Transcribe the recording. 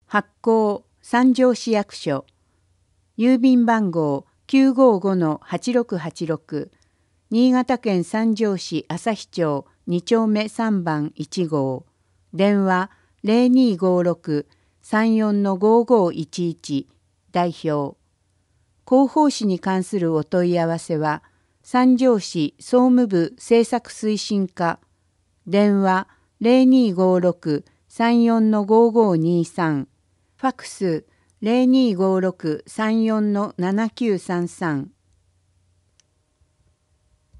発行三条市役所郵便番号 955-8686 新潟県三条市旭町2丁目3番1号電話 0256-34-5511 代表広報誌に関するお問い合わせは三条市総務部政策推進課電話 0256-34-5523 ファクス 0256-34-7933